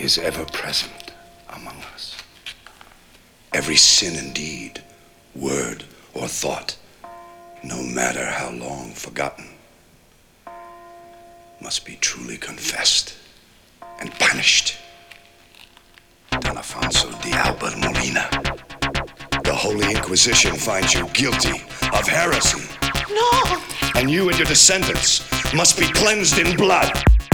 is ever present among us. Every sin and deed, word or thought, no matter how long forgotten, must be truly confessed and punished. Don Afonso de Albert Molina, the Holy Inquisition finds you guilty of heresy. No! And you and your descendants must be cleansed in blood.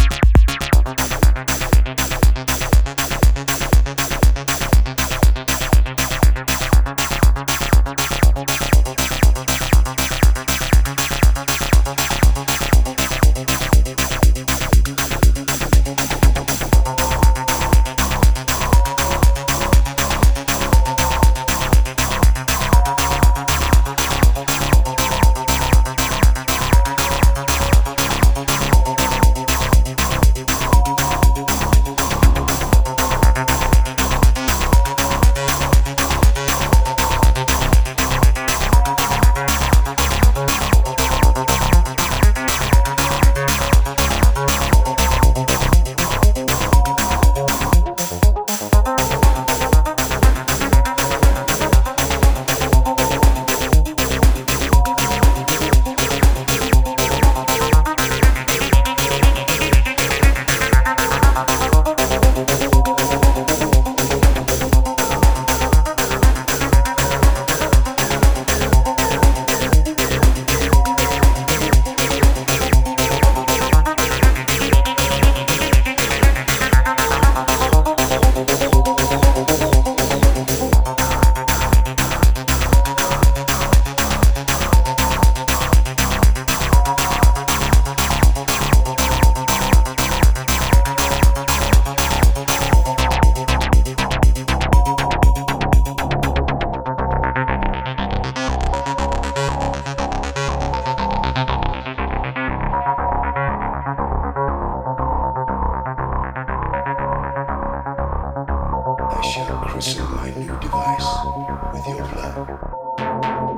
Christen my new device with your blood.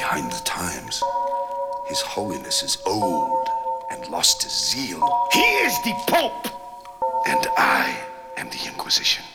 behind the times. His Holiness is old and lost his zeal. He is the Pope! And I am the Inquisition.